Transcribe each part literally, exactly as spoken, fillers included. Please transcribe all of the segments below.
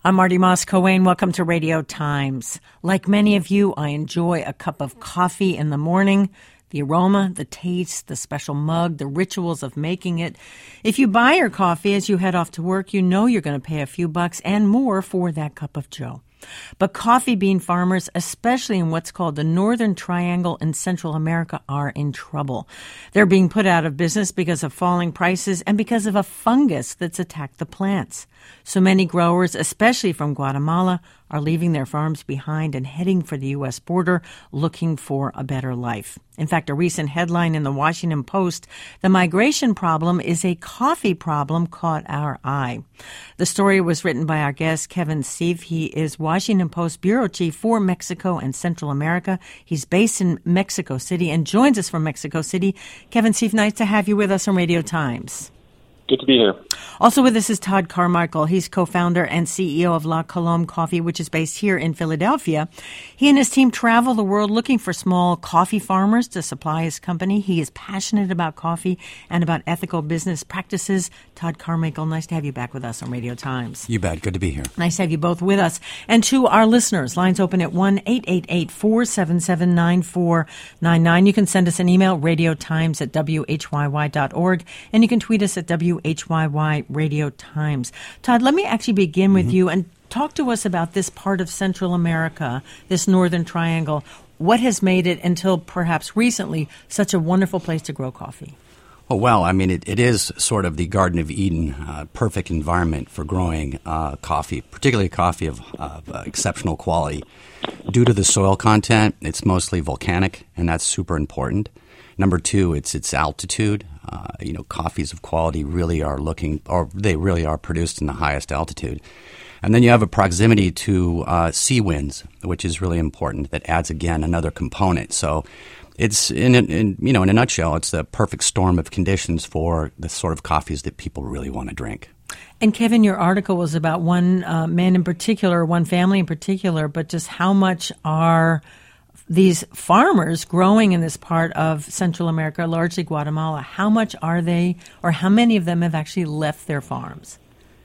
I'm Marty Moss-Coane. Welcome to Radio Times. Like many of you, I enjoy a cup of coffee in the morning. The aroma, the taste, the special mug, the rituals of making it. If you buy your coffee as you head off to work, you know you're going to pay a few bucks and more for that cup of joe. But coffee bean farmers, especially in what's called the Northern Triangle in Central America, are in trouble. They're being put out of business because of falling prices and because of a fungus that's attacked the plants. So many growers, especially from Guatemala, are leaving their farms behind and heading for the U S border looking for a better life. In fact, a recent headline in the Washington Post, "The migration problem is a coffee problem," caught our eye. The story was written by our guest, Kevin Seif. He is Washington Post bureau chief for Mexico and Central America. He's based in Mexico City and joins us from Mexico City. Kevin Seif, nice to have you with us on Radio Times. Good to be here. Also with us is Todd Carmichael. He's co-founder and C E O of La Colombe Coffee, which is based here in Philadelphia. He and his team travel the world looking for small coffee farmers to supply his company. He is passionate about coffee and about ethical business practices. Todd Carmichael, nice to have you back with us on Radio Times. You bet. Good to be here. Nice to have you both with us. And to our listeners, lines open at one eight eight eight, four seven seven, nine four nine nine. You can send us an email, radiotimes at w h y y dot org, and you can tweet us at W H Y Y Radio Times. Todd, let me actually begin with mm-hmm. you and talk to us about this part of Central America, this Northern Triangle. What has made it, until perhaps recently, such a wonderful place to grow coffee? Oh, well, I mean, it, it is sort of the Garden of Eden, uh, perfect environment for growing uh, coffee, particularly coffee of, of uh, exceptional quality. Due to the soil content, it's mostly volcanic, and that's super important. Number two, it's its altitude. Uh, you know, coffees of quality really are looking, or they really are produced in the highest altitude. And then you have a proximity to uh, sea winds, which is really important. That adds, again, another component. So it's, in, in you know, in a nutshell, it's the perfect storm of conditions for the sort of coffees that people really want to drink. And Kevin, your article was about one uh, man in particular, one family in particular, but just how much are these farmers growing in this part of Central America, largely Guatemala, how much are they, or how many of them have actually left their farms?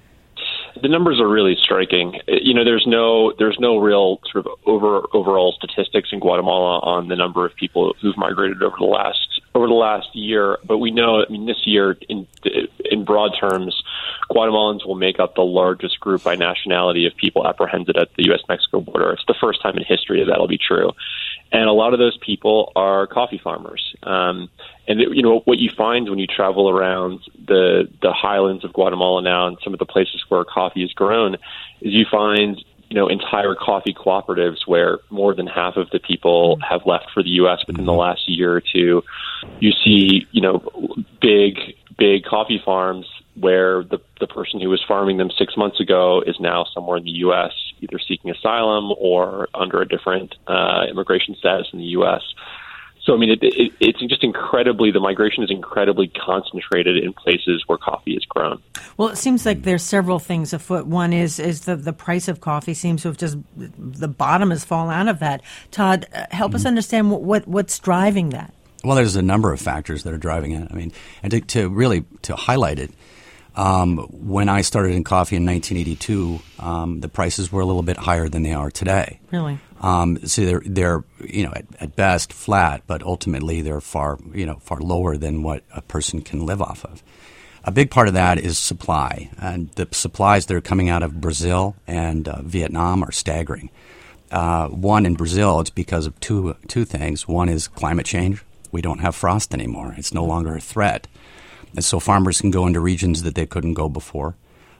The numbers are really striking. You know, there's no there's no real sort of over overall statistics in Guatemala on the number of people who've migrated over the last over the last year. But we know, I mean, this year, in in broad terms, Guatemalans will make up the largest group by nationality of people apprehended at the U S Mexico border. It's the first time in history that that'll be true. And a lot of those people are coffee farmers. Um, and, it, you know, what you find when you travel around the the highlands of Guatemala now and some of the places where coffee is grown is you find, you know, entire coffee cooperatives where more than half of the people have left for the U S within the last year or two. You see, you know, big, big coffee farms where the the person who was farming them six months ago is now somewhere in the U S, either seeking asylum or under a different uh, immigration status in the U S. So, I mean, it, it, it's just incredibly, the migration is incredibly concentrated in places where coffee is grown. Well, it seems like there's several things afoot. One is is the, the price of coffee seems to have just, the bottom has fallen out of that. Todd, uh, help mm-hmm. us understand what, what what's driving that. Well, there's a number of factors that are driving it. I mean, and to, to really, to highlight it, Um, when I started in coffee in nineteen eighty-two, um, the prices were a little bit higher than they are today. Really? Um, so they're, they're you know, at, at best flat, but ultimately they're far, you know, far lower than what a person can live off of. A big part of that is supply, and the supplies that are coming out of Brazil and uh, Vietnam are staggering. Uh, one, in Brazil, it's because of two two things. One is climate change. We don't have frost anymore. It's no longer a threat. And so farmers can go into regions that they couldn't go before.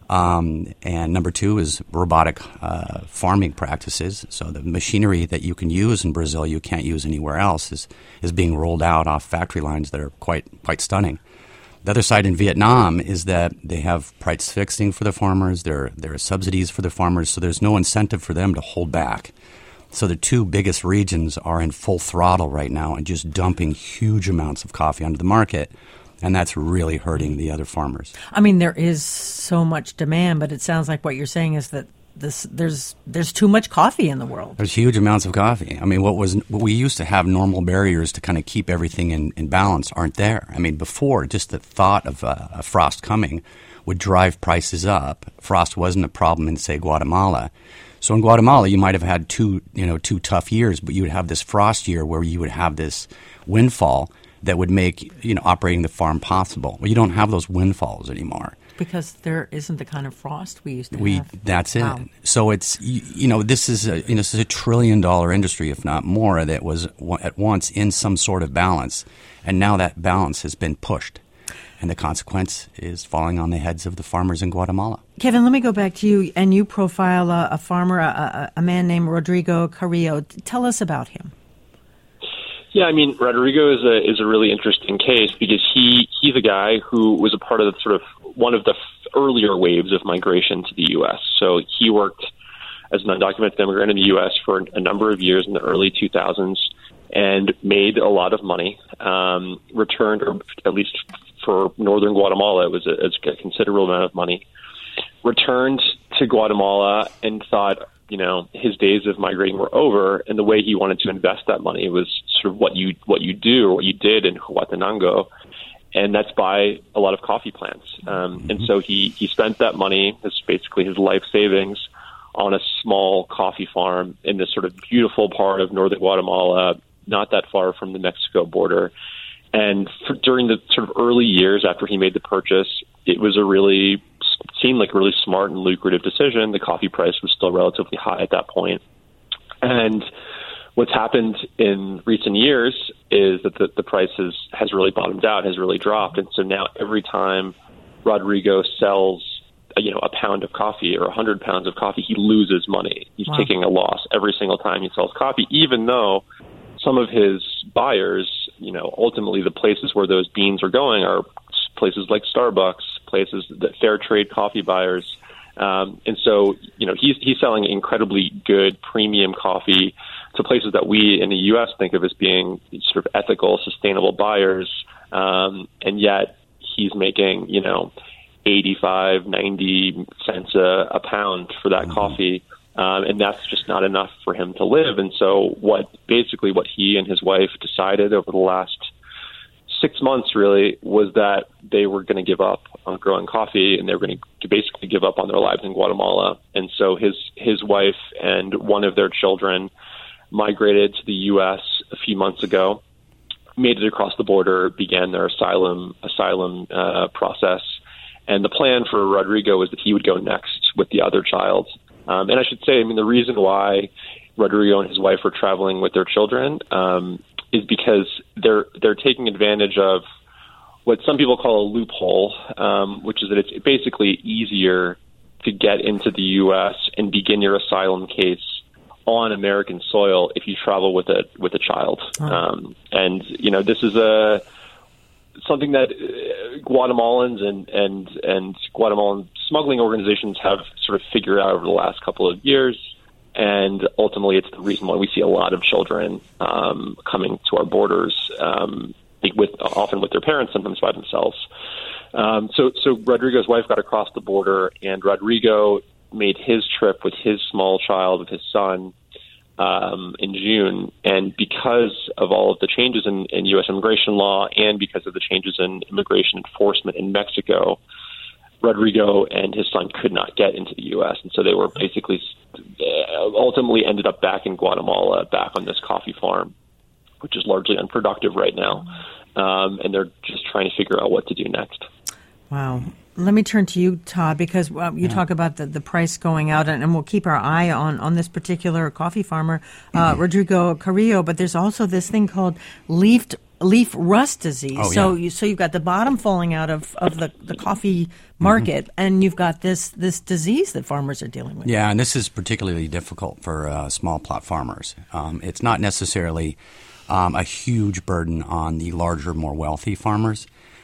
Um, and number two is robotic uh, farming practices. So the machinery that you can use in Brazil you can't use anywhere else is, is being rolled out off factory lines that are quite quite stunning. The other side in Vietnam is that they have price fixing for the farmers. There, there are subsidies for the farmers, so there's no incentive for them to hold back. So the two biggest regions are in full throttle right now and just dumping huge amounts of coffee onto the market. And that's really hurting the other farmers. I mean, there is so much demand, but it sounds like what you're saying is that this there's there's too much coffee in the world. There's huge amounts of coffee. I mean, what was what we used to have normal barriers to kind of keep everything in, in balance aren't there. I mean, before, just the thought of uh, a frost coming would drive prices up. Frost wasn't a problem in, say, Guatemala. So in Guatemala, you might have had two, you know, two tough years, but you would have this frost year where you would have this windfall that would make, you know, operating the farm possible. Well, you don't have those windfalls anymore. Because there isn't the kind of frost we used to we, have. That's it. Wow. So it's, you, you know, this is a, you know, this is a trillion dollar industry, if not more, that was at once in some sort of balance. And now that balance has been pushed. And the consequence is falling on the heads of the farmers in Guatemala. Kevin, let me go back to you. And you profile a, a farmer, a, a man named Rodrigo Carrillo. Tell us about him. Yeah, I mean, Rodrigo is a is a really interesting case because he he's a guy who was a part of the sort of one of the f- earlier waves of migration to the U S. So he worked as an undocumented immigrant in the U S for a number of years in the early two thousands and made a lot of money. Um, returned, or at least for northern Guatemala, it was a, it was a considerable amount of money. Returned to Guatemala and thought, you know, his days of migrating were over, and the way he wanted to invest that money was sort of what you what you do or what you did in Huehuetenango, and that's buy a lot of coffee plants. Um, mm-hmm. And so he, he spent that money, his basically his life savings, on a small coffee farm in this sort of beautiful part of northern Guatemala, not that far from the Mexico border. And for, during the sort of early years after he made the purchase, it was a really seemed like a really smart and lucrative decision. The coffee price was still relatively high at that point. And what's happened in recent years is that the, the price has, has really bottomed out, has really dropped. And so now every time Rodrigo sells, you know, a pound of coffee or a hundred pounds of coffee, he loses money. He's wow. taking a loss every single time he sells coffee, even though some of his buyers, you know, ultimately the places where those beans are going are places like Starbucks, places that fair trade coffee buyers. Um, and so, you know, he's, he's selling incredibly good premium coffee to places that we in the U S think of as being sort of ethical, sustainable buyers. Um, and yet he's making, you know, eighty-five, ninety cents a, a pound for that mm-hmm. coffee. Um, and that's just not enough for him to live. And so what basically what he and his wife decided over the last six months really was that they were going to give up on growing coffee, and they were going to basically give up on their lives in Guatemala. And so his his wife and one of their children migrated to the U S a few months ago, made it across the border, began their asylum asylum uh, process. And the plan for Rodrigo was that he would go next with the other child. Um, and I should say, I mean, the reason why Rodrigo and his wife were traveling with their children um, is because they're they're taking advantage of what some people call a loophole, um, which is that it's basically easier to get into the U S and begin your asylum case on American soil if you travel with a with a child. Oh. Um, and you know, this is a something that Guatemalans and and and Guatemalan smuggling organizations have sort of figured out over the last couple of years. And ultimately, it's the reason why we see a lot of children um, coming to our borders, um, with often with their parents, sometimes by themselves. Um, so, so Rodrigo's wife got across the border, and Rodrigo made his trip with his small child, with his son, um, in June. And because of all of the changes in, in U S immigration law, and because of the changes in immigration enforcement in Mexico, Rodrigo and his son could not get into the U S, and so they were basically ultimately ended up back in Guatemala, back on this coffee farm, which is largely unproductive right now, um, and they're just trying to figure out what to do next. Wow. Let me turn to you, Todd, because uh, you yeah. talk about the, the price going out, and, and we'll keep our eye on, on this particular coffee farmer, uh, mm-hmm. Rodrigo Carrillo, but there's also this thing called leaf leaf rust disease. Oh, so yeah. you so you've got the bottom falling out of, of the, the coffee market, mm-hmm. and you've got this this disease that farmers are dealing with. Yeah, and this is particularly difficult for uh, small plot farmers. Um, it's not necessarily um, a huge burden on the larger, more wealthy farmers.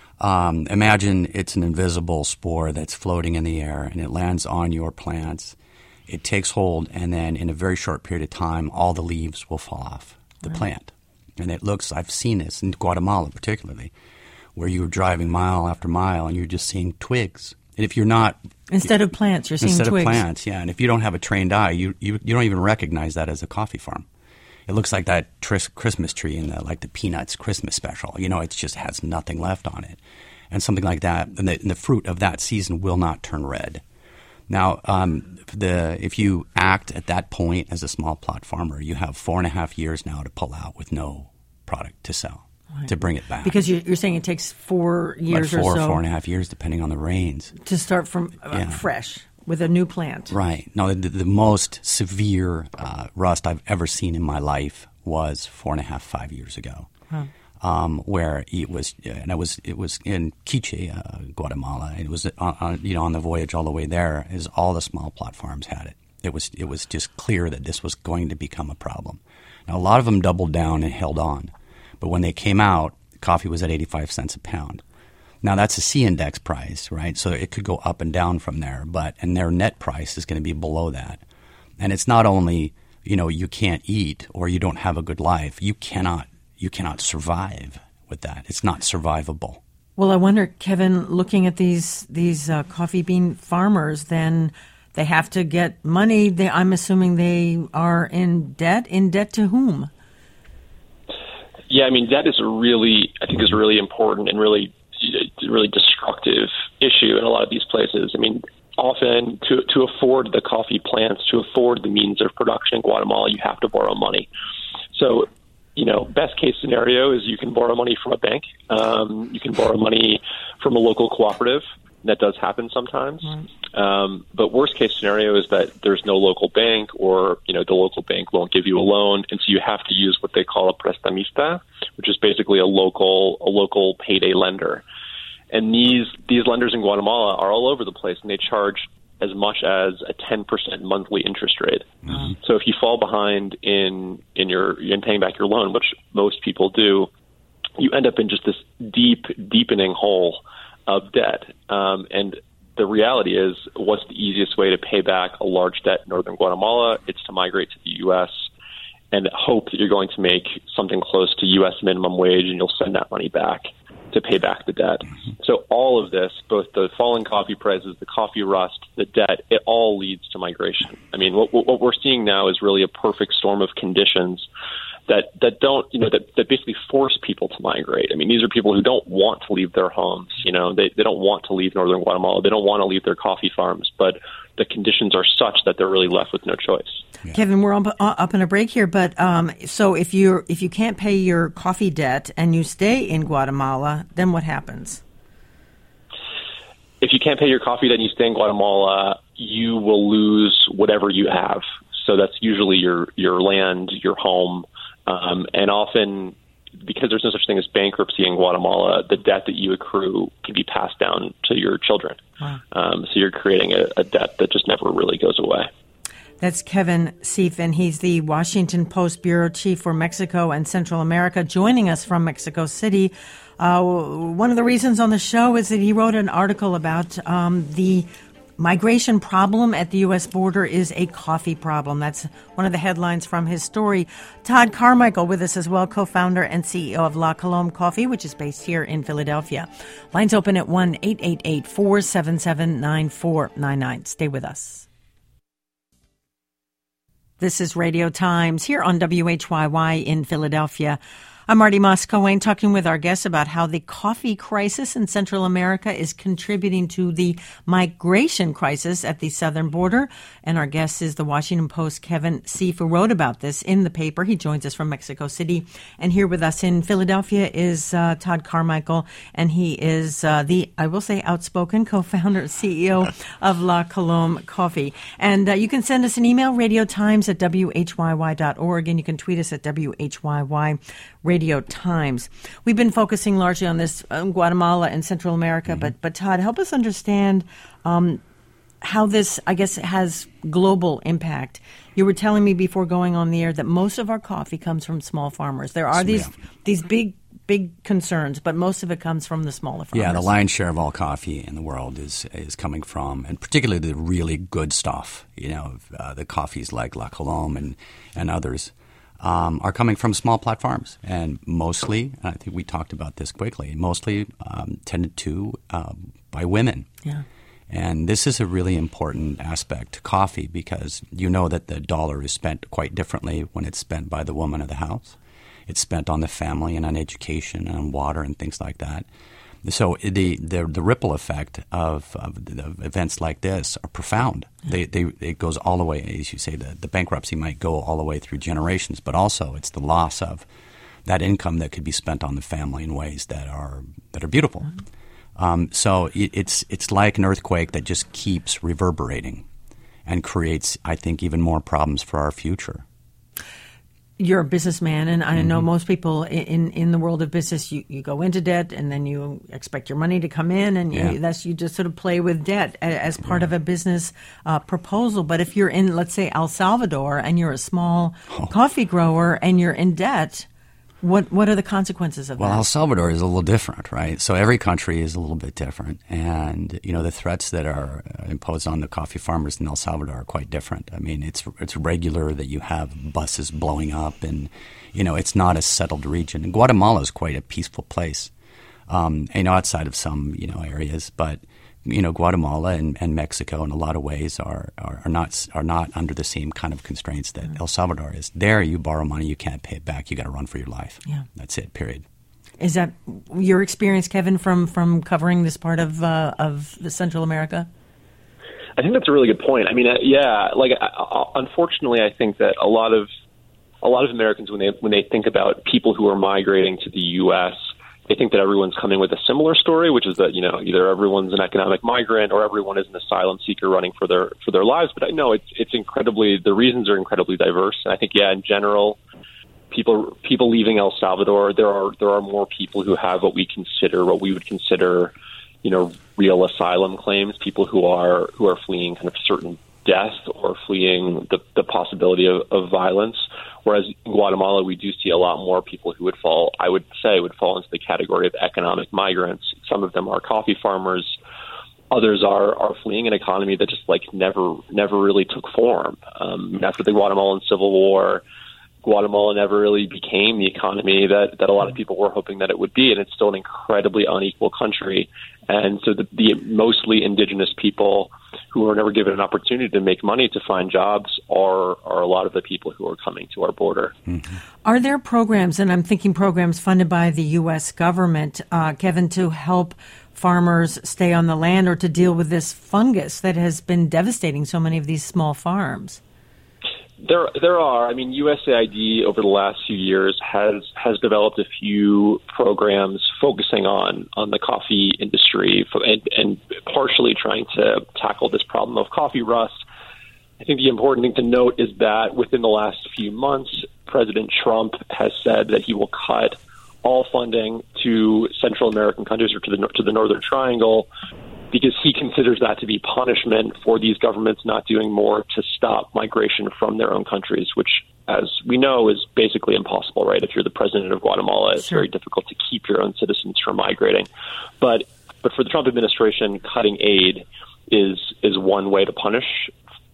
Um, imagine it's an invisible spore that's floating in the air, and it lands on your plants. It takes hold, and then in a very short period of time, all the leaves will fall off the right. plant. And it looks, I've seen this in Guatemala particularly, where you're driving mile after mile and you're just seeing twigs. And if you're not... Instead of plants, you're seeing instead twigs. Instead of plants, yeah. And if you don't have a trained eye, you, you, you don't even recognize that as a coffee farm. It looks like that tris- Christmas tree in the, like the Peanuts Christmas special. You know, it just has nothing left on it. and something like that, and the, and the fruit of that season will not turn red. Now, um, the if you act at that point as a small plot farmer, you have four and a half years now to pull out with no product to sell, right, to bring it back. Because you're, you're saying it takes four years About four, or so. Four and a half years, depending on the rains. To start from uh, yeah. fresh with a new plant. Right. No, the, the most severe uh, rust I've ever seen in my life was four and a half, five years ago. Huh. Um, where it was, and it was, it was in Quiche, uh, Guatemala. It was, on, on, you know, on the voyage all the way there, is all the small plot farms had it. It was, it was just clear that this was going to become a problem. Now, a lot of them doubled down and held on, but when they came out, coffee was at eighty-five cents a pound. Now, that's a C-index price, right? So it could go up and down from there, but and their net price is going to be below that. And it's not only, you know, you can't eat or you don't have a good life. You cannot. You cannot survive with that. It's not survivable. Well, I wonder, Kevin, looking at these these uh, coffee bean farmers, then they have to get money. They, I'm assuming they are in debt. In debt to whom? Yeah, I mean, debt is a really, I think, is a really important and really, really destructive issue in a lot of these places. I mean, often to to afford the coffee plants, to afford the means of production in Guatemala, you have to borrow money. So, you know, best case scenario is you can borrow money from a bank. Um, you can borrow money from a local cooperative. That does happen sometimes. Right. Um, but worst case scenario is that there's no local bank, or, you know, the local bank won't give you a loan. And so you have to use what they call a prestamista, which is basically a local, a local payday lender. And these, these lenders in Guatemala are all over the place, and they charge as much as a ten percent monthly interest rate. Mm-hmm. So if you fall behind in in your in paying back your loan, which most people do, you end up in just this deep, deepening hole of debt. Um, and the reality is, what's the easiest way to pay back a large debt in northern Guatemala? It's to migrate to the U S and hope that you're going to make something close to U S minimum wage, and you'll send that money back to pay back the debt. So all of this, both the falling coffee prices, the coffee rust, the debt, it all leads to migration. I mean, what, what we're seeing now is really a perfect storm of conditions that, that don't, you know, that, that basically force people to migrate. I mean, these are people who don't want to leave their homes. You know, they, they don't want to leave northern Guatemala. They don't want to leave their coffee farms, but the conditions are such that they're really left with no choice. Yeah. Kevin, we're up, up in a break here, but um, so if you if you can't pay your coffee debt and you stay in Guatemala, then what happens? If you can't pay your coffee debt and you stay in Guatemala, you will lose whatever you have. So that's usually your your land, your home, um, and often, because there's no such thing as bankruptcy in Guatemala, the debt that you accrue can be passed down to your children. Wow. Um, so you're creating a, a debt that just never really goes away. That's Kevin Seif, and he's the Washington Post bureau chief for Mexico and Central America, joining us from Mexico City. Uh, one of the reasons on the show is that he wrote an article about um, the migration problem at the U S border is a coffee problem. That's one of the headlines from his story. Todd Carmichael with us as well, co-founder and C E O of La Colombe Coffee, which is based here in Philadelphia. Lines open at one eight eight eight, four seven seven, nine four nine nine. Stay with us. This is Radio Times here on W H Y Y in Philadelphia. I'm Marty Moss-Cohen, talking with our guests about how the coffee crisis in Central America is contributing to the migration crisis at the southern border. And our guest is the Washington Post Kevin Seif, who wrote about this in the paper. He joins us from Mexico City. And here with us in Philadelphia is uh, Todd Carmichael, and he is uh, the, I will say, outspoken co-founder, C E O of La Colombe Coffee. And uh, you can send us an email, radiotimes at W H Y Y dot org, and you can tweet us at W H Y Y Radio Times. We've been focusing largely on this um, Guatemala and Central America, mm-hmm. but but Todd, help us understand um, how this, I guess, has global impact. You were telling me before going on the air that most of our coffee comes from small farmers. There are these yeah. these big big concerns, but most of it comes from the smaller farmers. Yeah, the lion's share of all coffee in the world is is coming from, and particularly the really good stuff. You know, uh, the coffees like La Colombe and and others. Um, are coming from small plot farms, and mostly, and I think we talked about this quickly, mostly um, tended to um, by women. Yeah. And this is a really important aspect to coffee, because you know that the dollar is spent quite differently when it's spent by the woman of the house. It's spent on the family and on education and on water and things like that. So the, the the ripple effect of, of, of events like this are profound. They, they it goes all the way, as you say, the, the bankruptcy might go all the way through generations, but also it's the loss of that income that could be spent on the family in ways that are that are beautiful. Mm-hmm. Um, so it, it's it's like an earthquake that just keeps reverberating and creates, I think, even more problems for our future. You're a businessman, and I mm-hmm. know most people in, in the world of business, you, you go into debt, and then you expect your money to come in, and yeah. you, that's you just sort of play with debt as part yeah. of a business uh, proposal. But if you're in, let's say, El Salvador, and you're a small oh. coffee grower, and you're in debt, what what are the consequences of well, that? Well, El Salvador is a little different, right? So every country is a little bit different, and you know the threats that are imposed on the coffee farmers in El Salvador are quite different. I mean, it's it's regular that you have buses blowing up, and you know it's not a settled region. And Guatemala is quite a peaceful place, um, you know, outside of some you know areas, but you know Guatemala and, and Mexico in a lot of ways are, are are not are not under the same kind of constraints that mm-hmm. El Salvador is. There, you borrow money, you can't pay it back. You got to run for your life. Yeah, that's it. Period. Is that your experience, Kevin, from, from covering this part of uh, of the Central America? I think that's a really good point. I mean, uh, yeah, like uh, unfortunately, I think that a lot of a lot of Americans when they when they think about people who are migrating to the U S, they think that everyone's coming with a similar story, which is that, you know, either everyone's an economic migrant or everyone is an asylum seeker running for their for their lives. But I know it's it's incredibly, the reasons are incredibly diverse. And I think, yeah, in general, people people leaving El Salvador, there are there are more people who have what we consider, what we would consider, you know, real asylum claims, people who are who are fleeing kind of certain death or fleeing the, the possibility of, of violence. Whereas in Guatemala, we do see a lot more people who would fall, I would say, would fall into the category of economic migrants. Some of them are coffee farmers. Others are, are fleeing an economy that just like never never really took form. Um, after the Guatemalan Civil War, Guatemala never really became the economy that, that a lot of people were hoping that it would be, and it's still an incredibly unequal country. And so the, the mostly indigenous people who are never given an opportunity to make money to find jobs are, are a lot of the people who are coming to our border. Mm-hmm. Are there programs, and I'm thinking programs funded by the U S government, uh, Kevin, to help farmers stay on the land or to deal with this fungus that has been devastating so many of these small farms? There, there are. I mean, U S A I D over the last few years has has developed a few programs focusing on on the coffee industry and, and partially trying to tackle this problem of coffee rust. I think the important thing to note is that within the last few months, President Trump has said that he will cut all funding to Central American countries or to the to the Northern Triangle, because he considers that to be punishment for these governments not doing more to stop migration from their own countries, which, as we know, is basically impossible, right? If you're the president of Guatemala, it's sure. very difficult to keep your own citizens from migrating. But but for the Trump administration, cutting aid is is one way to punish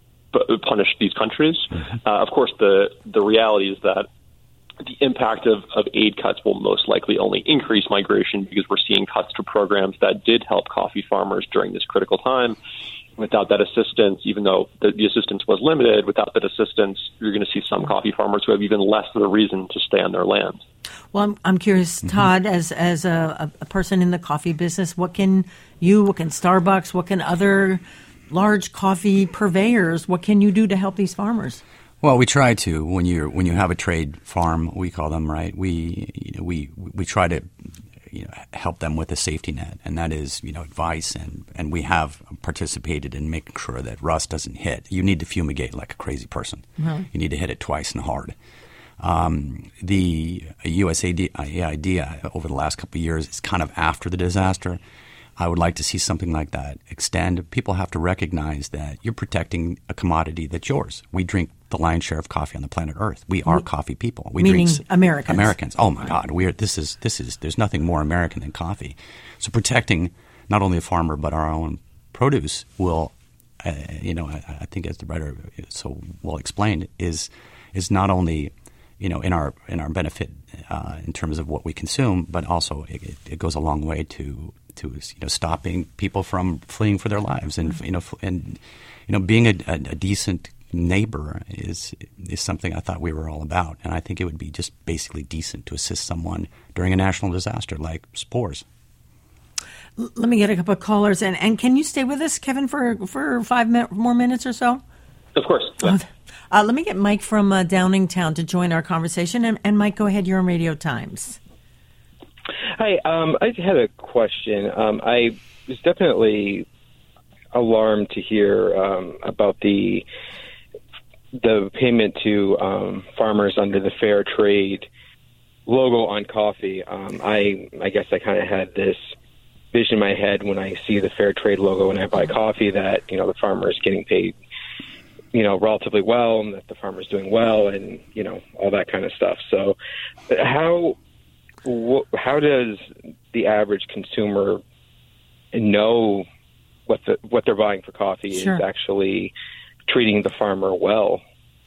punish these countries. Mm-hmm. Uh, of course, the the reality is that the impact of, of aid cuts will most likely only increase migration, because we're seeing cuts to programs that did help coffee farmers during this critical time. Without that assistance, even though the, the assistance was limited, without that assistance, you're going to see some coffee farmers who have even less of a reason to stay on their land. Well, I'm, I'm curious, Todd, mm-hmm. as as a, a person in the coffee business, what can you, what can Starbucks, what can other large coffee purveyors, what can you do to help these farmers? Well, we try to. When you when you have a trade farm, we call them, right? We you know, we we try to you know help them with a safety net, and that is you know advice, and, and we have participated in making sure that rust doesn't hit. You need to fumigate like a crazy person. Mm-hmm. You need to hit it twice and hard. Um, the U S A I D over the last couple of years is kind of after the disaster. I would like to see something like that extend. People have to recognize that you're protecting a commodity that's yours. We drink the lion's share of coffee on the planet Earth. We are we, coffee people. We meaning drink Americans. Americans. Oh my God, we are. This is this is. There's nothing more American than coffee. So protecting not only the farmer but our own produce will, uh, you know, I, I think as the writer so well explained, is is not only you know in our in our benefit uh, in terms of what we consume, but also it, it goes a long way to. to you know stopping people from fleeing for their lives, and you know and you know being a, a, a decent neighbor is is something I thought we were all about, and I think it would be just basically decent to assist someone during a national disaster like spores. Let me get a couple of callers. And, and can you stay with us, Kevin, for, for five mi- more minutes or so? Of course. Yeah. Uh, let me get Mike from uh, Downingtown to join our conversation. And, and Mike, go ahead. You're on Radio Times. Hi. Um, I had a question. Um, I was definitely alarmed to hear um, about the the payment to um, farmers under the Fair Trade logo on coffee. Um, I I guess I kind of had this vision in my head when I see the Fair Trade logo when I buy coffee that, you know, the farmer is getting paid, you know, relatively well, and that the farmer's doing well, and, you know, all that kind of stuff. So how wh- how does the average consumer know what the what they're buying for coffee Sure. is actually treating the farmer well?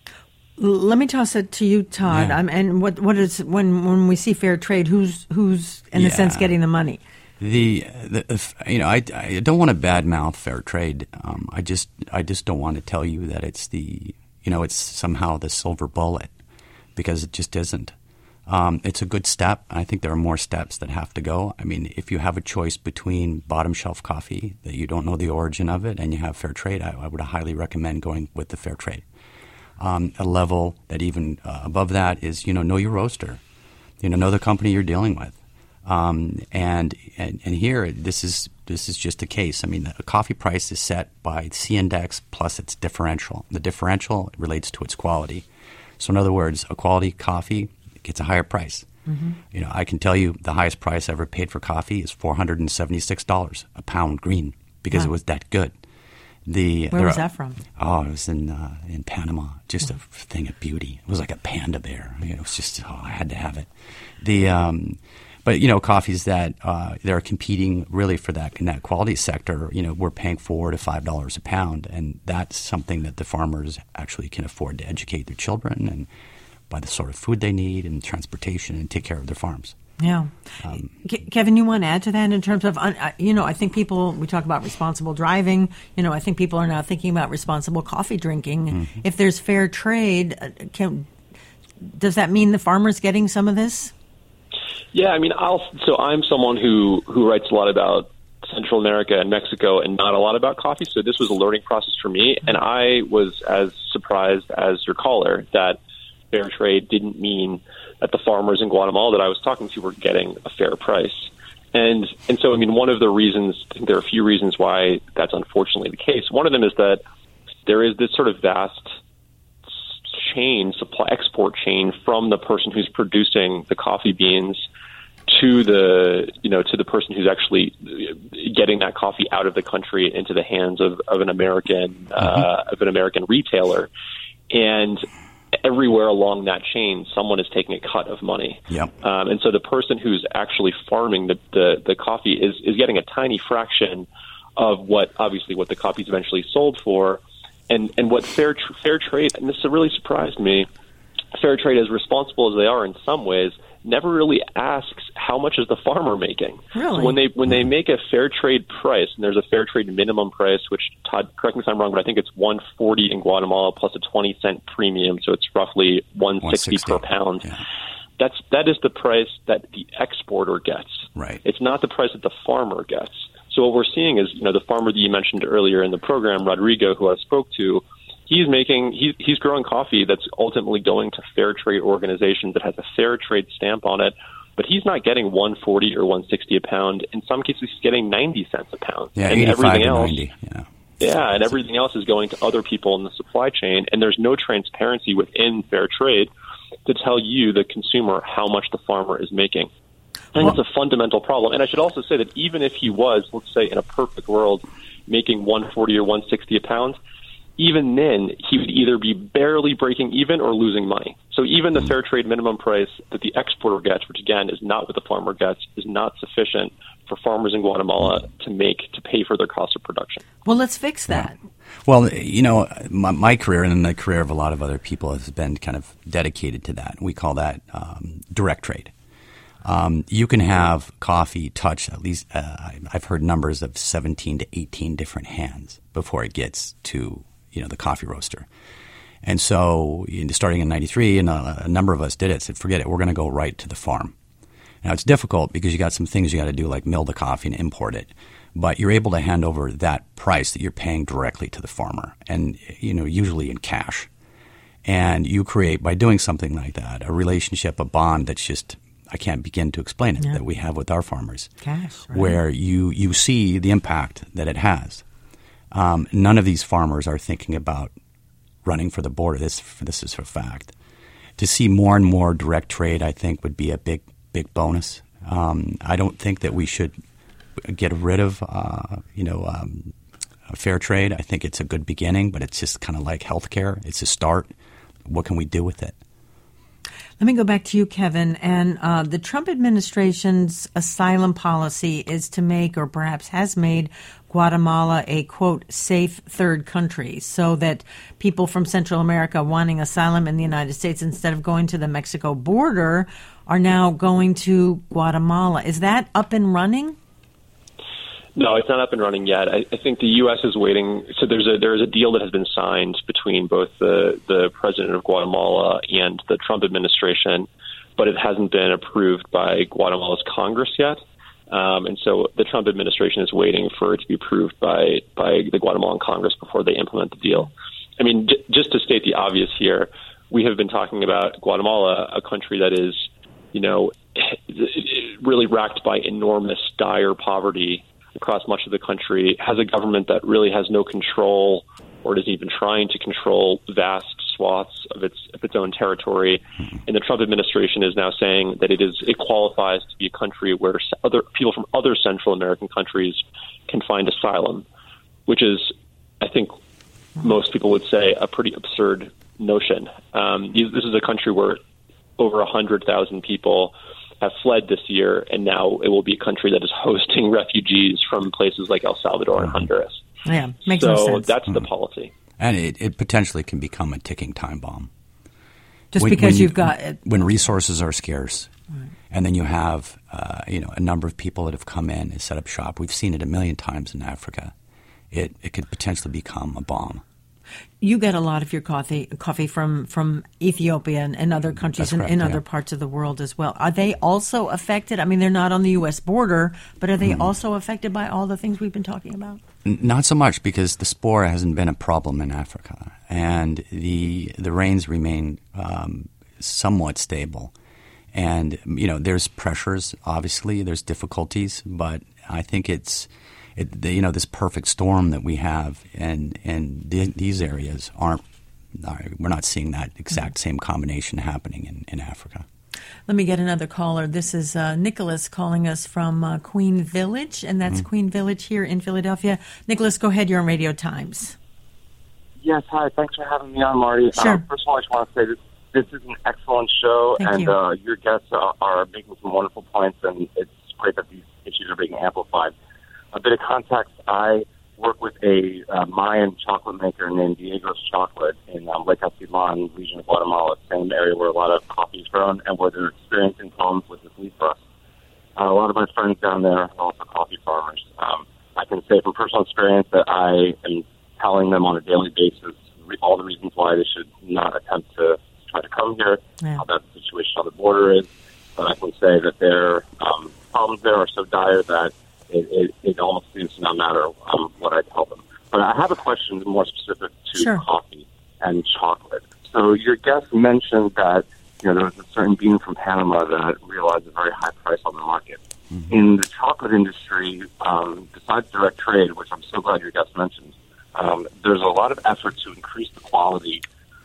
Let me toss it to you, Todd. Yeah. Um, and what what is when when we see fair trade? Who's who's in Yeah. a sense getting the money? The, the if, you know, I, I don't want to badmouth fair trade. Um, I just I just don't want to tell you that it's the you know it's somehow the silver bullet, because it just isn't. Um, it's a good step. I think there are more steps that have to go. I mean, if you have a choice between bottom shelf coffee that you don't know the origin of it and you have fair trade, I, I would highly recommend going with the fair trade. Um, a level that even uh, above that is, you know, know your roaster. You know, know the company you're dealing with. Um, and, and and here, this is this is just the case. I mean, a coffee price is set by C index plus its differential. The differential relates to its quality. So in other words, a quality coffee gets a higher price. Mm-hmm. You know, I can tell you the highest price I ever paid for coffee is four hundred seventy-six dollars a pound green, because Wow. it was that good. The, Where there was are- that from? Oh, it was in uh, in Panama. Just a thing of beauty. It was like a panda bear. You know, it was just, oh, I had to have it. The um, but you know, coffees that uh, they're competing really for that in that quality sector. You know, we're paying four to five dollars a pound, and that's something that the farmers actually can afford to educate their children and buy the sort of food they need and transportation and take care of their farms. Yeah. Um, Ke- Kevin, you want to add to that in terms of, uh, you know, I think people, we talk about responsible driving, you know, I think people are now thinking about responsible coffee drinking. Mm-hmm. If there's fair trade, uh, can, does that mean the farmer's getting some of this? Yeah, I mean, I'll. So I'm someone who who writes a lot about Central America and Mexico, and not a lot about coffee. So this was a learning process for me, and I was as surprised as your caller that fair trade didn't mean that the farmers in Guatemala that I was talking to were getting a fair price. And and so, I mean, one of the reasons, I think there are a few reasons why that's unfortunately the case. One of them is that there is this sort of vast chain, supply export chain from the person who's producing the coffee beans to the, you know, to the person who's actually getting that coffee out of the country into the hands of, of an American, mm-hmm. uh, of an American retailer. And everywhere along that chain, someone is taking a cut of money. Yep. Um, and so the person who's actually farming the, the, the coffee is, is getting a tiny fraction of what, obviously, what the coffee is eventually sold for. And, and what fair, tr- fair trade, and this really surprised me, fair trade, as responsible as they are in some ways, never really asks how much is the farmer making. Really? So when they when they make a fair trade price, and there's a fair trade minimum price, which, Todd, correct me if I'm wrong, but I think it's one forty in Guatemala plus a twenty cent premium, so it's roughly one sixty per pound. Yeah. That's that is the price that the exporter gets. Right. It's not the price that the farmer gets. So what we're seeing is, you know, the farmer that you mentioned earlier in the program, Rodrigo, who I spoke to, he's making he's he's growing coffee that's ultimately going to fair trade organizations that has a fair trade stamp on it, but he's not getting one forty or one sixty a pound. In some cases, he's getting ninety cents a pound. Yeah, and eighty-five everything to else, ninety. Yeah. Yeah, and everything else is going to other people in the supply chain, and there's no transparency within fair trade to tell you, the consumer, how much the farmer is making. I think it's a fundamental problem. And I should also say that even if he was, let's say, in a perfect world, making one forty or one sixty a pound, even then, he would either be barely breaking even or losing money. So even the fair trade minimum price that the exporter gets, which again is not what the farmer gets, is not sufficient for farmers in Guatemala to make, to pay for their cost of production. Well, let's fix that. Yeah. Well, you know, my, my career and the career of a lot of other people has been kind of dedicated to that. We call that um, direct trade. Um, you can have coffee touch at least, uh, I've heard numbers of seventeen to eighteen different hands before it gets to, you know, the coffee roaster. And so, starting in ninety-three, and a, a number of us did it, said, forget it, we're going to go right to the farm. Now, it's difficult because you got some things you got to do, like mill the coffee and import it. But you're able to hand over that price that you're paying directly to the farmer, and you know, usually in cash. And you create, by doing something like that, a relationship, a bond that's just, I can't begin to explain it, yeah. that we have with our farmers. Cash, right. Where you, you see the impact that it has. Um, none of these farmers are thinking about running for the border. This, this is a fact. To see more and more direct trade, I think, would be a big, big bonus. Um, I don't think that we should get rid of, uh, you know, um, fair trade. I think it's a good beginning, but it's just kind of like healthcare. It's a start. What can we do with it? Let me go back to you, Kevin. And uh, the Trump administration's asylum policy is to make, or perhaps has made, Guatemala a, quote, safe third country, so that people from Central America wanting asylum in the United States, instead of going to the Mexico border, are now going to Guatemala. Is that up and running? No, it's not up and running yet. I, I think the U S is waiting. So there's a there's a deal that has been signed between both the, the president of Guatemala and the Trump administration, but it hasn't been approved by Guatemala's Congress yet. Um, and so the Trump administration is waiting for it to be approved by, by the Guatemalan Congress before they implement the deal. I mean, j- just to state the obvious here, we have been talking about Guatemala, a country that is, you know, really racked by enormous, dire poverty across much of the country, has a government that really has no control or isn't even trying to control vast swaths of its of its own territory. And the Trump administration is now saying that it is it qualifies to be a country where other people from other Central American countries can find asylum, which is, I think, most people would say a pretty absurd notion. Um, this is a country where over one hundred thousand people have fled this year, and now it will be a country that is hosting refugees from places like El Salvador and Honduras. Yeah, makes so no sense. that's mm-hmm. the policy. And it, it potentially can become a ticking time bomb. Just when, because when you've you, got it. When resources are scarce, right. and then you have uh, you know a number of people that have come in and set up shop. We've seen it a million times in Africa. It it could potentially become a bomb. You get a lot of your coffee coffee from, from Ethiopia and, and other countries and in, in yeah. other parts of the world as well. Are they also affected? I mean, they're not on the U S border, but are they mm. also affected by all the things we've been talking about? N- not so much, because the spore hasn't been a problem in Africa, and the the rains remain um, somewhat stable. And you know, there's pressures. Obviously, there's difficulties, but I think it's. It, the, you know, this perfect storm that we have in, in the, these areas aren't, we're not seeing that exact same combination happening in, in Africa. Let me get another caller. This is uh, Nicholas calling us from uh, Queen Village, and that's mm-hmm. Queen Village here in Philadelphia. Nicholas, go ahead. You're on Radio Times. Yes, hi. Thanks for having me on, Marty. Sure. Uh, first of all, I just want to say this, this is an excellent show, Thank and you. Uh, your guests are, are making some wonderful points, and it's great that these issues are being amplified. A bit of context, I work with a uh, Mayan chocolate maker named Diego's Chocolate in um, Lake Atitlán, region of Guatemala, same area where a lot of coffee is grown and where they're experiencing problems with this leaf rust. Uh, a lot of my friends down there are also coffee farmers. Um, I can say from personal experience that I am telling them on a daily basis all the reasons why they should not attempt to try to come here, yeah. how bad the situation on the border is. But I can say that their um, problems there are so dire that It, it, it almost seems to not matter um, what I tell them. But I have a question more specific to sure. coffee and chocolate. So your guest mentioned that you know there was a certain bean from Panama that realized a very high price on the market. Mm-hmm. In the chocolate industry, um, besides direct trade, which I'm so glad your guest mentioned, um, there's a lot of effort to increase the quality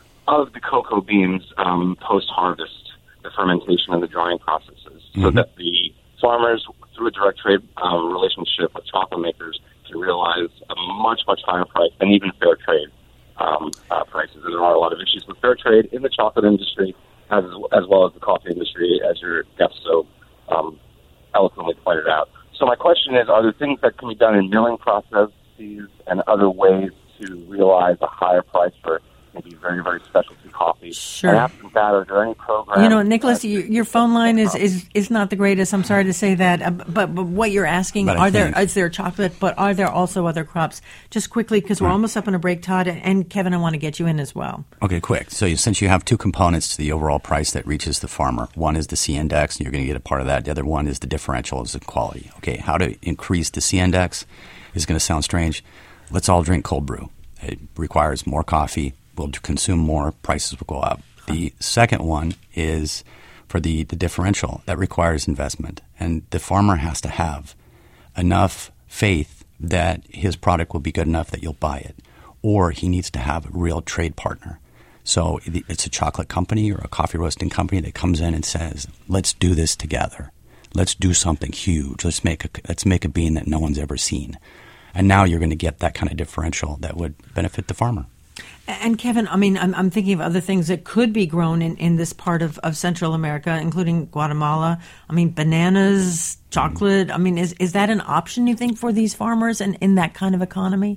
of the cocoa beans um, post-harvest, the fermentation and the drying processes, mm-hmm. so that the farmers, through a direct trade um, relationship with chocolate makers, can realize a much, much higher price than even fair trade um, uh, prices. And there are a lot of issues with fair trade in the chocolate industry as as well as the coffee industry, as your guest so um, eloquently pointed out. So my question is, are there things that can be done in milling processes and other ways to realize a higher price for maybe very, very specialty coffee. Sure. And absent that, are there any programs? You know, Nicholas, you, your phone line is, is, is not the greatest. I'm sorry to say that. Uh, but, but what you're asking, But I are there think- is there chocolate, but are there also other crops? Just quickly, because we're Right. almost up on a break, Todd, and Kevin, I want to get you in as well. Okay, quick. So you, since you have two components to the overall price that reaches the farmer, one is the C index, and you're going to get a part of that. The other one is the differential, is the quality. Okay, how to increase the C index is going to sound strange. Let's all drink cold brew. It requires more coffee. We'll consume more. Prices will go up. The second one is for the, the differential. That requires investment. And the farmer has to have enough faith that his product will be good enough that you'll buy it. Or he needs to have a real trade partner. So it's a chocolate company or a coffee roasting company that comes in and says, let's do this together. Let's do something huge. Let's make a, let's make a bean that no one's ever seen. And now you're going to get that kind of differential that would benefit the farmer. And Kevin, I mean, I'm, I'm thinking of other things that could be grown in, in this part of, of Central America, including Guatemala. I mean, bananas, chocolate. Mm. I mean, is is that an option, you think, for these farmers in, in that kind of economy?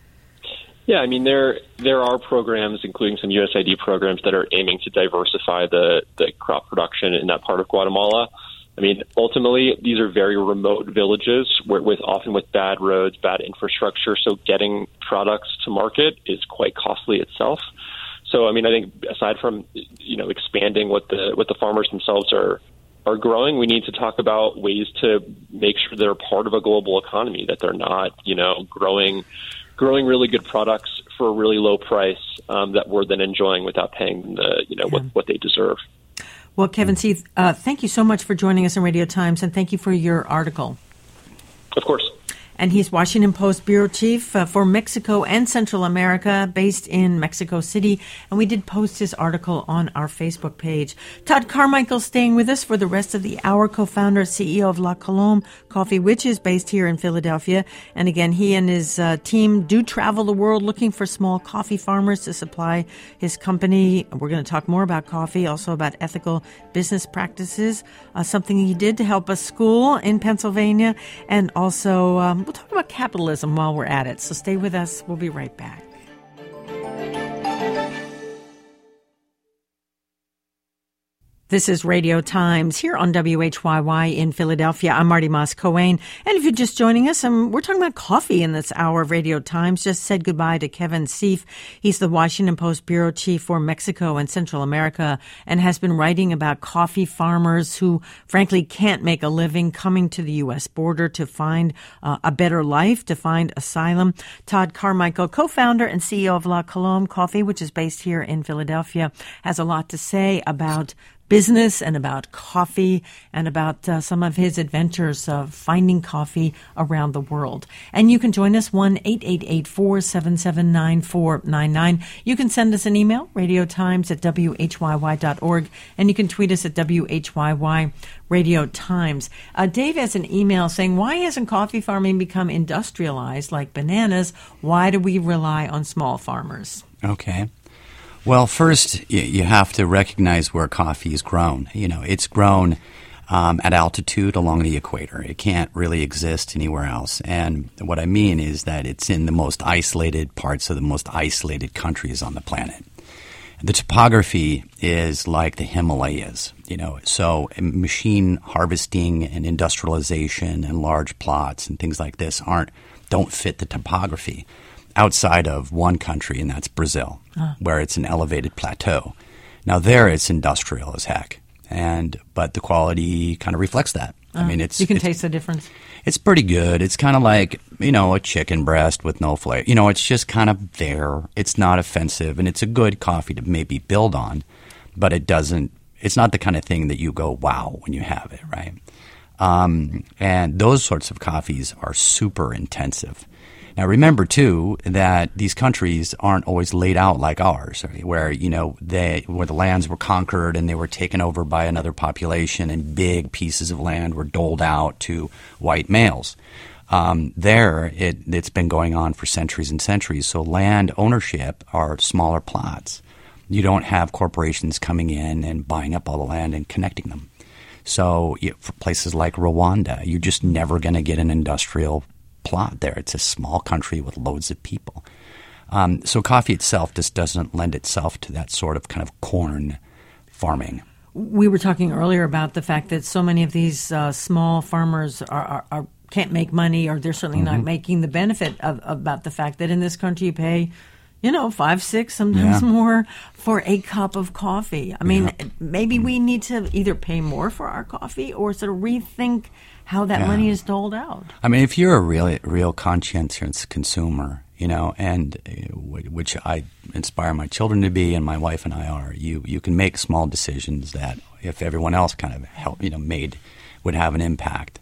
Yeah, I mean, there there are programs, including some U S A I D programs, that are aiming to diversify the, the crop production in that part of Guatemala. I mean, ultimately, these are very remote villages where, with often with bad roads, bad infrastructure. So getting products to market is quite costly itself. So, I mean, I think aside from, you know, expanding what the what the farmers themselves are are growing, we need to talk about ways to make sure they're part of a global economy, that they're not, you know, growing growing really good products for a really low price um, that we're then enjoying without paying them the, you know, yeah. what, what they deserve. Well, Kevin Seith, uh, thank you so much for joining us on Radio Times, and thank you for your article. Of course. And he's Washington Post bureau chief uh, for Mexico and Central America, based in Mexico City. And we did post his article on our Facebook page. Todd Carmichael staying with us for the rest of the hour, co-founder, C E O of La Colombe Coffee, which is based here in Philadelphia. And again, he and his uh, team do travel the world looking for small coffee farmers to supply his company. We're going to talk more about coffee, also about ethical business practices, uh, something he did to help a school in Pennsylvania, and also um, we'll talk about capitalism while we're at it. So stay with us. We'll be right back. This is Radio Times here on W H Y Y in Philadelphia. I'm Marty Moss-Coane. And if you're just joining us, um, we're talking about coffee in this hour of Radio Times. Just said goodbye to Kevin Seith. He's the Washington Post bureau chief for Mexico and Central America, and has been writing about coffee farmers who, frankly, can't make a living coming to the U S border to find uh, a better life, to find asylum. Todd Carmichael, co-founder and C E O of La Colombe Coffee, which is based here in Philadelphia, has a lot to say about business and about coffee and about uh, some of his adventures of finding coffee around the world. And you can join us, one eight eight eight, four seven seven, nine four nine nine. You can send us an email, radiotimes at W H Y Y dot org, and you can tweet us at W H Y Y Radio Times. Uh, Dave has an email saying, why hasn't coffee farming become industrialized like bananas? Why do we rely on small farmers? Okay. Well, first, you have to recognize where coffee is grown. You know, it's grown um, at altitude along the equator. It can't really exist anywhere else. And what I mean is that it's in the most isolated parts of the most isolated countries on the planet. The topography is like the Himalayas, you know, so machine harvesting and industrialization and large plots and things like this aren't don't fit the topography outside of one country, and that's Brazil, uh. where it's an elevated plateau. Now there it's industrial as heck, and but the quality kind of reflects that. Uh. I mean, it's you can it's, taste the difference. It's pretty good. It's kind of like, you know, a chicken breast with no flavor. You know, it's just kind of there. It's not offensive, and it's a good coffee to maybe build on, but it doesn't. It's not the kind of thing that you go wow when you have it, right? Um, and those sorts of coffees are super intensive. Now, remember, too, that these countries aren't always laid out like ours, where, you know, they where the lands were conquered and they were taken over by another population and big pieces of land were doled out to white males. Um, there, it, it's been going on for centuries and centuries. So land ownership are smaller plots. You don't have corporations coming in and buying up all the land and connecting them. So you know, for places like Rwanda, you're just never going to get an industrial plot there. It's a small country with loads of people. Um, so coffee itself just doesn't lend itself to that sort of kind of corn farming. We were talking earlier about the fact that so many of these uh, small farmers are, are, are can't make money, or they're certainly mm-hmm. not making the benefit of about the fact that in this country you pay, you know, five, six, sometimes yeah. more for a cup of coffee. I mean, yeah. maybe we need to either pay more for our coffee or sort of rethink how that yeah. money is doled out. I mean, if you're a real, real conscientious consumer, you know, and uh, which I inspire my children to be, and my wife and I are, you you can make small decisions that, if everyone else kind of help, you know, made, would have an impact.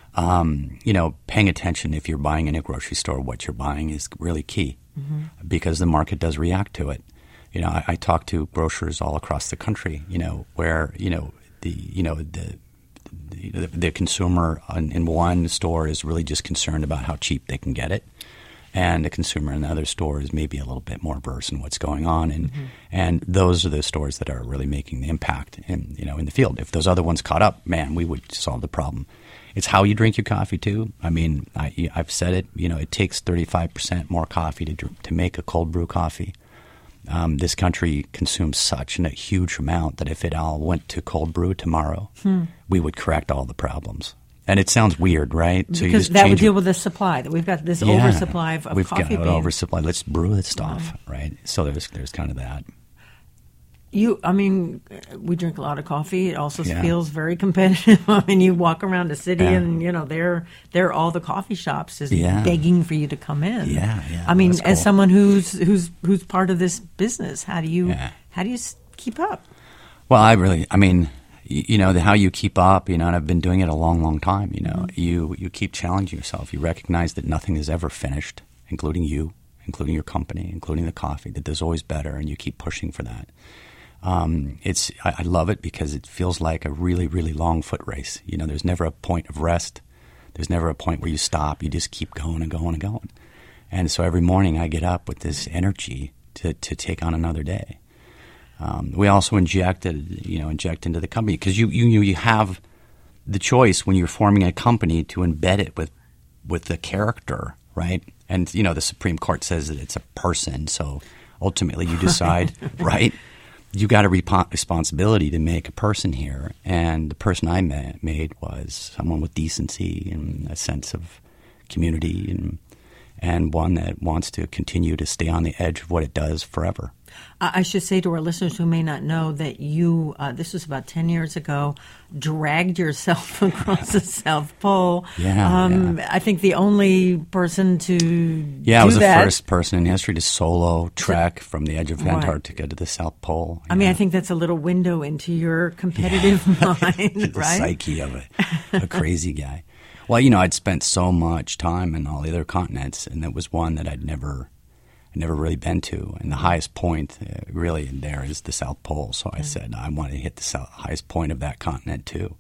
Um, you know, paying attention if you're buying in a grocery store, what you're buying is really key, mm-hmm. because the market does react to it. You know, I, I talk to grocers all across the country, you know, where, you know, the, you know, the, the, the consumer in, in one store is really just concerned about how cheap they can get it. And the consumer in the other store is maybe a little bit more versed in what's going on, and mm-hmm. and those are the stores that are really making the impact in, you know, in the field. If those other ones caught up, man, we would solve the problem. It's how you drink your coffee too. I mean, I, I've said it. You know, it takes thirty-five percent more coffee to to make a cold brew coffee. Um, this country consumes such a huge amount that if it all went to cold brew tomorrow, hmm. we would correct all the problems. And it sounds weird, right? So because you just that would deal with the supply. That we've got this yeah, oversupply of, of we've coffee. We've got an bean. oversupply. Let's brew this stuff, wow. right? So there's there's kind of that. You, I mean, we drink a lot of coffee. It also yeah. feels very competitive. I mean, you walk around the city, yeah. and you know, there, there are all the coffee shops is yeah. begging for you to come in. Yeah, yeah. I mean, That's cool. as someone who's who's who's part of this business, how do you yeah. how do you keep up? Well, I really, I mean, you, you know, the, how you keep up. You know, and I've been doing it a long, long time. You know, mm-hmm. you you keep challenging yourself. You recognize that nothing is ever finished, including you, including your company, including the coffee. That there's always better, and you keep pushing for that. Um, it's I, I love it because it feels like a really, really long foot race. You know, there's never a point of rest. There's never a point where you stop. You just keep going and going and going. And so every morning I get up with this energy to, to take on another day. Um, we also injected, you know, inject into the company because you, you you have the choice when you're forming a company to embed it with with the character, right? And you know, the Supreme Court says that it's a person, so ultimately you decide, right? You got a rep- responsibility to make a person here, and the person I met, made was someone with decency and a sense of community, and and one that wants to continue to stay on the edge of what it does forever. I should say to our listeners who may not know that you, uh, this was about ten years ago, dragged yourself across the South Pole. Yeah, um, yeah. I think the only person to Yeah, do I was that. the first person in history to solo trek from the edge of Right. Antarctica to the South Pole. I mean, yeah. I think that's a little window into your competitive yeah. mind, the right? psyche of a, a crazy guy. Well, you know, I'd spent so much time in all the other continents, and that was one that I'd never never really been to. And the highest point uh, really in there is the South Pole. So I said, I want to hit the south, highest point of that continent too.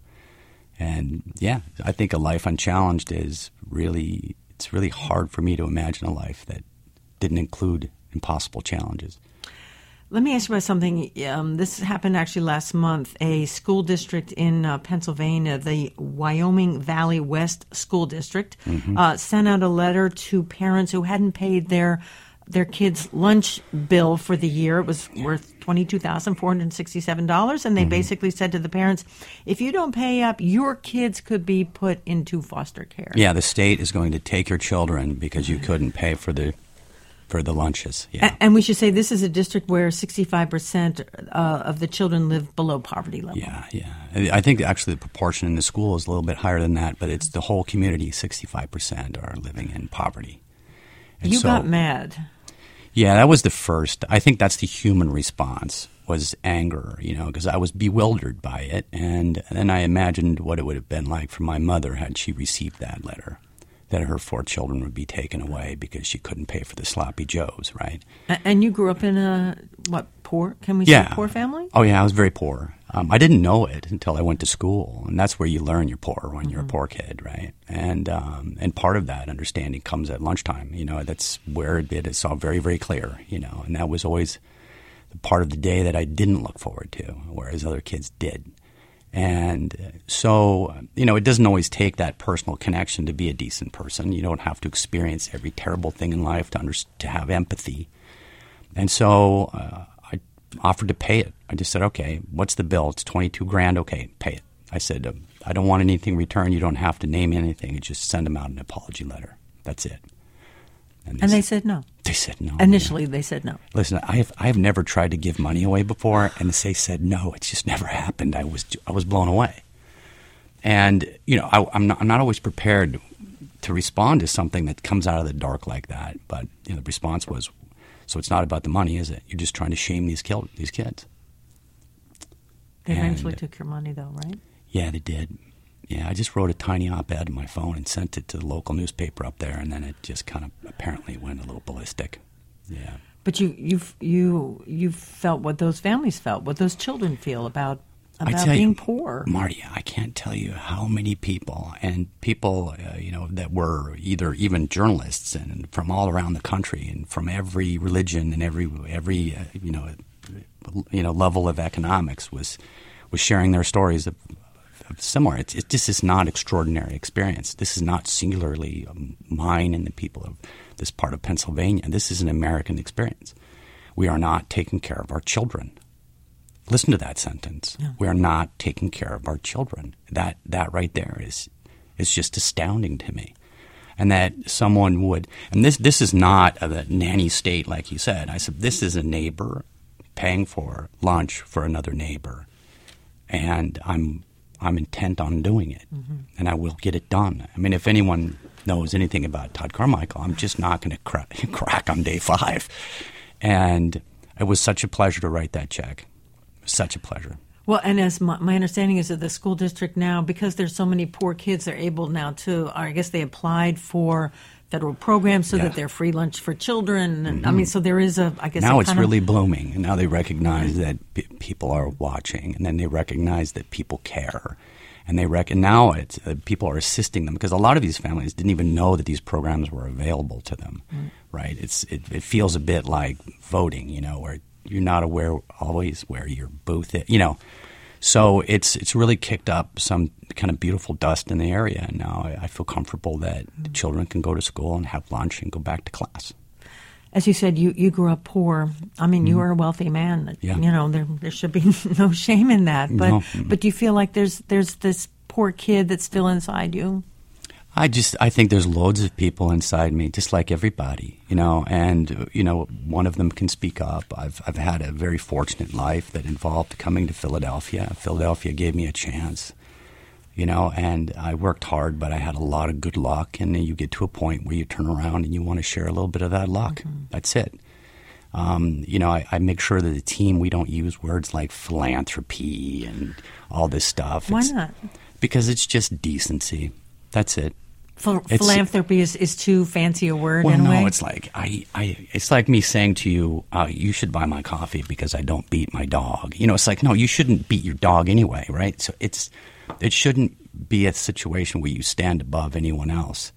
And yeah, I think a life unchallenged is really, it's really hard for me to imagine a life that didn't include impossible challenges. Let me ask you about something. Um, this happened actually last month. A school district in uh, Pennsylvania, the Wyoming Valley West School District, mm-hmm. uh, sent out a letter to parents who hadn't paid their their kids' lunch bill for the year. It was worth twenty-two thousand four hundred sixty-seven dollars, and they mm-hmm. basically said to the parents, if you don't pay up, your kids could be put into foster care. Yeah, the state is going to take your children because you couldn't pay for the for the lunches. Yeah. And we should say this is a district where sixty-five percent uh, of the children live below poverty level. Yeah, yeah. I think actually the proportion in the school is a little bit higher than that, but it's the whole community, sixty-five percent are living in poverty. And you so, got mad. Yeah, that was the first. I think that's the human response, was anger, you know, because I was bewildered by it. And then I imagined what it would have been like for my mother had she received that letter, that her four children would be taken away because she couldn't pay for the sloppy joes, right? And you grew up in a, what, poor? Can we yeah. say poor family? Oh, yeah, I was very poor. Um, I didn't know it until I went to school, and that's where you learn you're poor when mm-hmm. you're a poor kid, right? And um, and part of that understanding comes at lunchtime. You know, that's where it, it is all very, very clear, you know, and that was always the part of the day that I didn't look forward to, whereas other kids did. And so, you know, it doesn't always take that personal connection to be a decent person. You don't have to experience every terrible thing in life to under, to have empathy And so uh, I offered to pay it. I just said, okay, what's the bill? It's twenty-two grand. Okay, pay it. I said, um, I don't want anything returned. You don't have to name anything. You just send them out an apology letter. That's it. And they, and they said no. They said no. Initially, they said no. Listen, I have I have never tried to give money away before, and they said no. It's just never happened. I was I was blown away. And you know, I, I'm not I'm not always prepared to respond to something that comes out of the dark like that. But you know, the response was, so it's not about the money, is it? You're just trying to shame these kill these kids. They and, eventually took your money, though, right? Yeah, they did. Yeah, I just wrote a tiny op-ed on my phone and sent it to the local newspaper up there, and then it just kind of apparently went a little ballistic. Yeah. But you you you you felt what those families felt, what those children feel about about being you, poor. Marty, I can't tell you how many people and people uh, you know that were either even journalists and from all around the country and from every religion and every every uh, you know you know level of economics was was sharing their stories of. Similar. It's, it, this is not extraordinary experience. This is not singularly um, mine and the people of this part of Pennsylvania. This is an American experience. We are not taking care of our children. Listen to that sentence. Yeah. We are not taking care of our children. That that right there is is just astounding to me. And that someone would, and this this is not a nanny state like you said. I said this is a neighbor paying for lunch for another neighbor, and I'm. I'm intent on doing it, mm-hmm. and I will get it done. I mean, if anyone knows anything about Todd Carmichael, I'm just not going to crack, crack on day five. And it was such a pleasure to write that check. Such a pleasure. Well, and as my, my understanding is that the school district now, because there's so many poor kids, they're able now to, or I guess they applied for federal programs so yeah. that they're free lunch for children. And, mm-hmm. I mean, so there is a, I guess. Now it's really of, blooming. And now they recognize that p- people are watching, and then they recognize that people care. And they rec- and now it's, uh, people are assisting them, because a lot of these families didn't even know that these programs were available to them, mm-hmm. right? It's it, it feels a bit like voting, you know, where you're not aware always where your booth is, you know. So it's it's really kicked up some kind of beautiful dust in the area, and now I, I feel comfortable that the children can go to school and have lunch and go back to class. As you said, you, you grew up poor. I mean, mm-hmm. you are a wealthy man. Yeah. You know, there there should be no shame in that. But no. but do you feel like there's there's this poor kid that's still inside you? I just I think there's loads of people inside me, just like everybody, you know. And you know, one of them can speak up. I've I've had a very fortunate life that involved coming to Philadelphia. Philadelphia gave me a chance, you know, and I worked hard, but I had a lot of good luck. And then you get to a point where you turn around and you want to share a little bit of that luck. Mm-hmm. That's it. Um, you know, I, I make sure that the team, we don't use words like philanthropy and all this stuff. Why it's, not? Because it's just decency. That's it. Phil- philanthropy is, is too fancy a word well, in a no, way? it's like I, I, it's like me saying to you, uh, you should buy my coffee because I don't beat my dog. You know, it's like, no, you shouldn't beat your dog anyway, right? So it's it shouldn't be a situation where you stand above anyone else.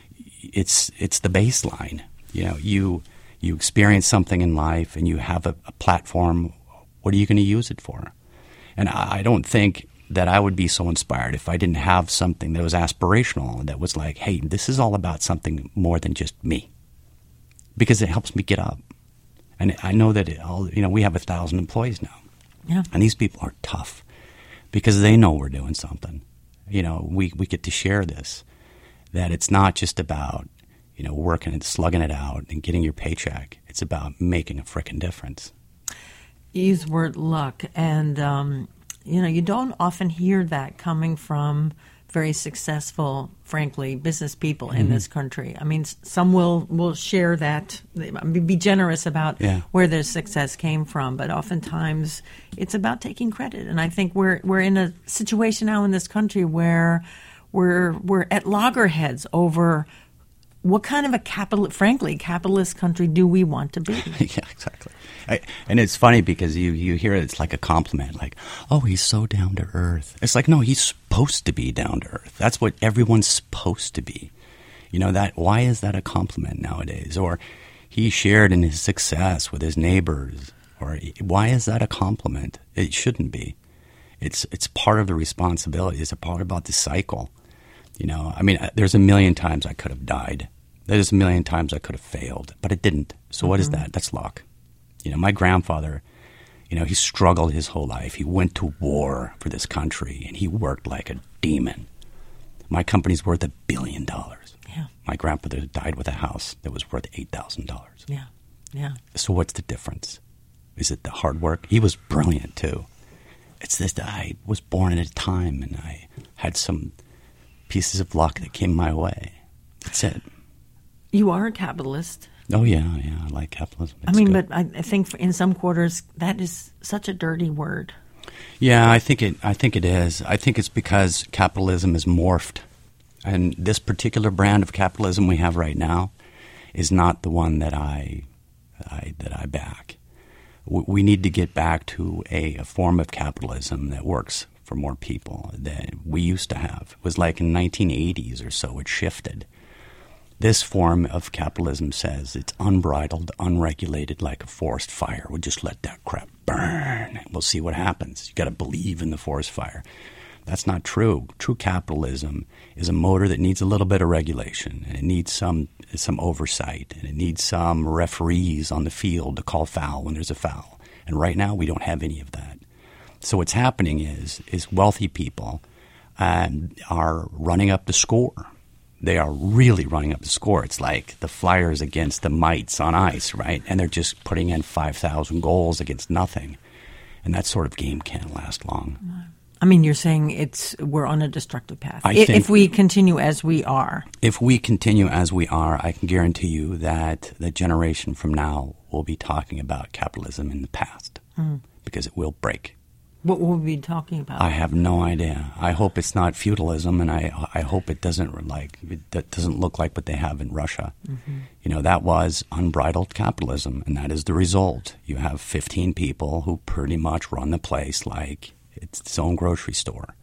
It's it's the baseline. You know, you you experience something in life and you have a, a platform. What are you going to use it for? And I, I don't think that I would be so inspired if I didn't have something that was aspirational and that was like, hey, this is all about something more than just me, because it helps me get up. And I know that it all, you know, we have a thousand employees now, yeah, and these people are tough because they know we're doing something. You know, we we get to share this, that it's not just about, you know, working and slugging it out and getting your paycheck. It's about making a frickin' difference. You use the word luck, and um, you know, you don't often hear that coming from very successful, frankly, business people in mm-hmm. this country. I mean, some will, will share that, be generous about yeah. where their success came from, but oftentimes it's about taking credit. And I think we're we're in a situation now in this country where we're we're at loggerheads over what kind of a capital, frankly, capitalist country do we want to be? Yeah, exactly. I, and it's funny because you, you hear it, it's like a compliment, like, oh, he's so down to earth. It's like, no, he's supposed to be down to earth. That's what everyone's supposed to be. You know, that. Why is that a compliment nowadays? Or he shared in his success with his neighbors. Or why is that a compliment? It shouldn't be. It's it's part of the responsibility. It's a part about the cycle. You know, I mean, there's a million times I could have died. There's a million times I could have failed, but it didn't. So mm-hmm. what is that? That's luck. You know, my grandfather, you know, he struggled his whole life. He went to war for this country, and he worked like a demon. My company's worth a billion dollars. Yeah. My grandfather died with a house that was worth eight thousand dollars. Yeah, yeah. So what's the difference? Is it the hard work? He was brilliant, too. It's this, I was born at a time, and I had some pieces of luck that came my way. That's it. You are a capitalist. Oh, yeah, yeah. I like capitalism. It's I mean, good. but I, I think in some quarters that is such a dirty word. Yeah, I think it. I think it is. I think it's because capitalism is morphed, and this particular brand of capitalism we have right now is not the one that I, I that I back. W- we need to get back to a, a form of capitalism that works for more people that we used to have. It was like in the nineteen eighties or so. It shifted. This form of capitalism says it's unbridled, unregulated, like a forest fire. We'll just let that crap burn. We'll see what happens. You got to believe in the forest fire. That's not true. True capitalism is a motor that needs a little bit of regulation, and it needs some some oversight, and it needs some referees on the field to call foul when there's a foul. And right now, we don't have any of that. So what's happening is is wealthy people um, are running up the score. They are really running up the score. It's like the Flyers against the Mites on ice, right? And they're just putting in five thousand goals against nothing. And that sort of game can't last long. I mean, you're saying it's we're on a destructive path. I I- think- if we continue as we are. If we continue as we are, I can guarantee you that the generation from now will be talking about capitalism in the past Mm. because it will break. What will we be talking about? I have no idea. I hope it's not feudalism, and I I hope it doesn't like it that doesn't look like what they have in Russia. Mm-hmm. You know, that was unbridled capitalism, and that is the result. You have fifteen people who pretty much run the place like it's its own grocery store.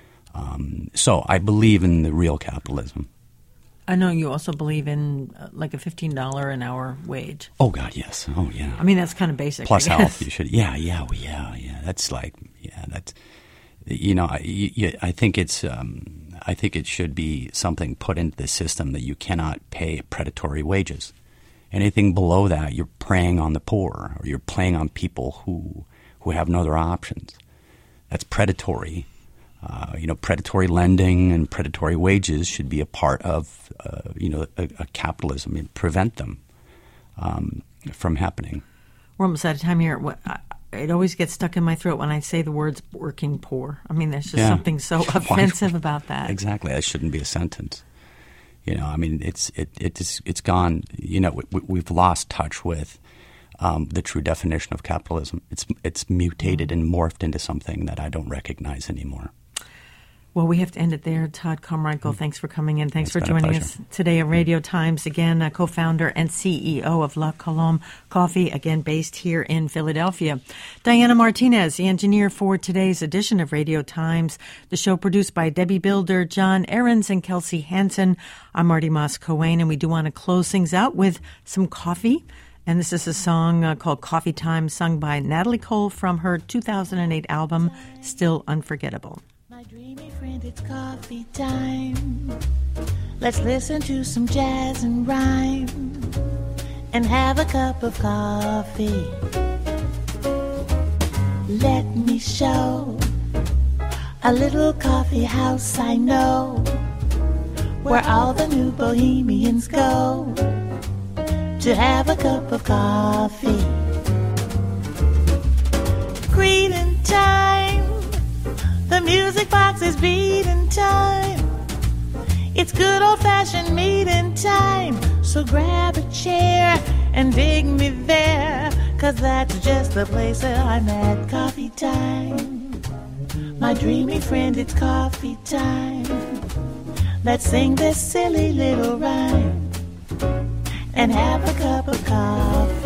Um, so I believe in the real capitalism. I know you also believe in uh, like a fifteen dollars an hour wage. Oh God, yes. Oh yeah. I mean, that's kind of basic. Plus I guess. health. You should. Yeah, yeah, well, yeah, yeah. That's like, yeah, that's. You know, I, you, I think it's. Um, I think it should be something put into the system that you cannot pay predatory wages. Anything below that, you're preying on the poor, or you're playing on people who who have no other options. That's predatory. Uh, you know, predatory lending and predatory wages should be a part of, uh, you know, a, a capitalism and prevent them um, from happening. We're almost out of time here. What, I, it always gets stuck in my throat when I say the words working poor. I mean, there's just Yeah. something so offensive about that. Exactly. That shouldn't be a sentence. You know, I mean, it's it it's it's gone. You know, we, we've lost touch with um, the true definition of capitalism. It's it's mutated and morphed into something that I don't recognize anymore. Well, we have to end it there. Todd Carmichael, thanks for coming in. Thanks It's for been a joining pleasure. us today at Radio Times. Again, uh, co-founder and C E O of La Colombe Coffee, again based here in Philadelphia. Diana Martinez, the engineer for today's edition of Radio Times. The show produced by Debbie Builder, John Ahrens, and Kelsey Hansen. I'm Marty Moss-Coane, and we do want to close things out with some coffee. And this is a song uh, called Coffee Time, sung by Natalie Cole from her two thousand eight album, Still Unforgettable. My dreamy friend, it's coffee time. Let's listen to some jazz and rhyme and have a cup of coffee. Let me show a little coffee house I know, where all the new bohemians go to have a cup of coffee. Greeting time. The music box is beating time. It's good old-fashioned meeting time. So grab a chair and dig me there, 'cause that's just the place that I'm at. Coffee time. My dreamy friend, it's coffee time. Let's sing this silly little rhyme and have a cup of coffee.